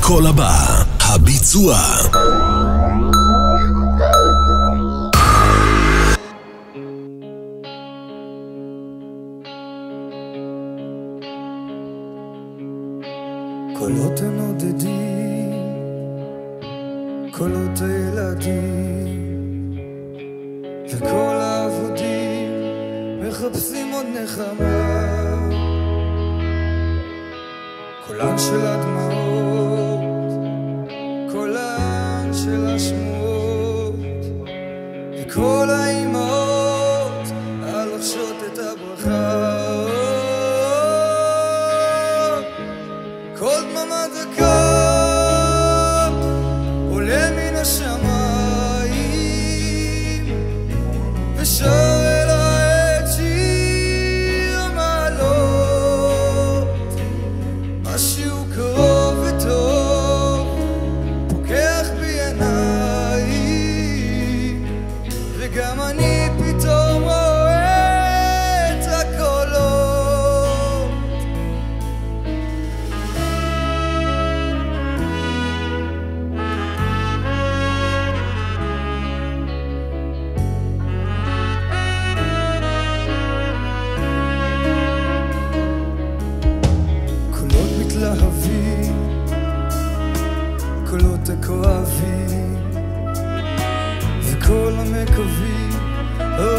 הקול הבא, הביצוע. קולות הנודדים, קולות הילדים וכל העבודים מחפשים עוד נחמה. קולן של הדמעות, קולן של השמועות, וכל האימהות הלוחשות את הברכה. כל דממה דקה עולה מן השמיים ושר אל העץ שיר המעלות. משהו קרוב וטוב פוקח בעיניים, וגם אני פתאום רואה את הקולות. קולות מתלהבים, קולות הכואבים, וכל המקווים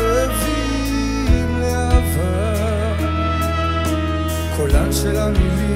אוהבים לאהבה. קולן של המילים